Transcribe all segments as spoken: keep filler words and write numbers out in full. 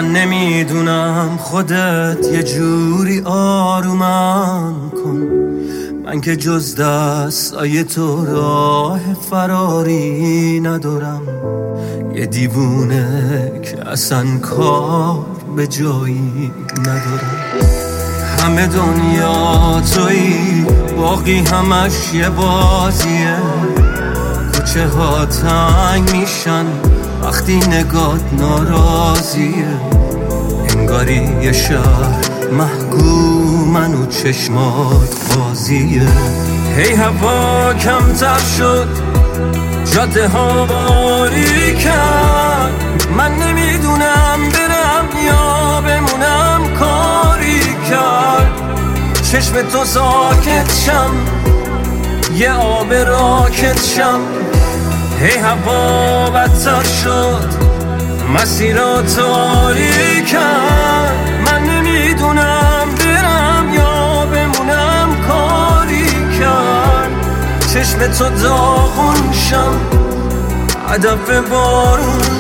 من نمیدونم خودت یه جوری آرومم کن، من که جز دستای تو راه فراری ندارم. یه دیوونه که اصلا کار به جایی ندارم. همه دنیا تویی، باقی همش یه بازیه. کوچه ها تنگ میشن وقتی نگات ناراضیه. انگاری یه شهر محکومن و چشمات بازیه. هی هوا کمتر شد، جاده ها باریکن، من نمیدونم برم یا بمونم. کاری کرد چشم تو ساکت شم، یه آب راکت شم. هی هوا بدتر شد، مسیرها تاریکن، من نمیدونم برم یا بمونم. کاری کرد چشم تو داغون شم، هدف بارون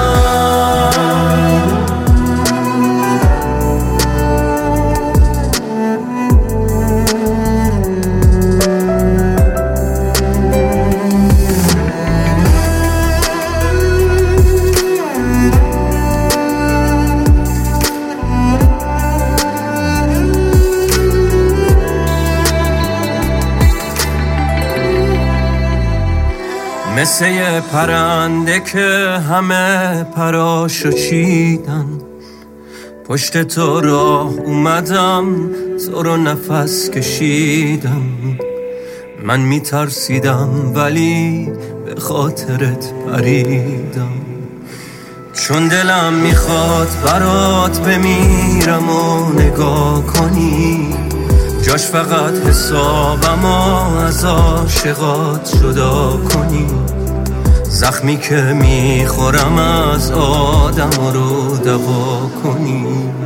شم. مثل یه پرنده که همه پراشو چیدن، پشت تو راه اومدم، تو رو نفس کشیدم. من میترسیدم ولی به خاطرت پریدم، چون دلم میخواد برات بمیرم و نگاه کنی. جاش فقط حسابم از عاشقات جدا کنی. زخمی که میخورم از آدم رو دوا کنی.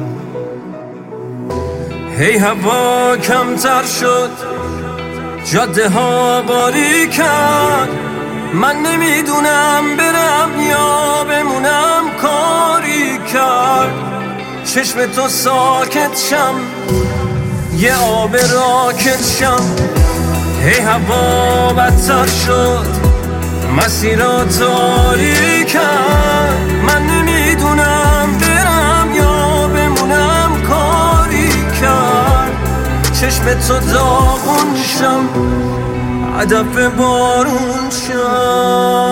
هی هوا کمتر شد، جاده ها باریکن، من نمیدونم برم یا بمونم. کاری کرد چشم تو ساکت شم، یه آب راکت شم. هی هوا بدتر شد، مسیرها تاریکن، من نمیدونم برم یا بمونم. کاری کرد چشم تو داغون شم، هدف بارون شم.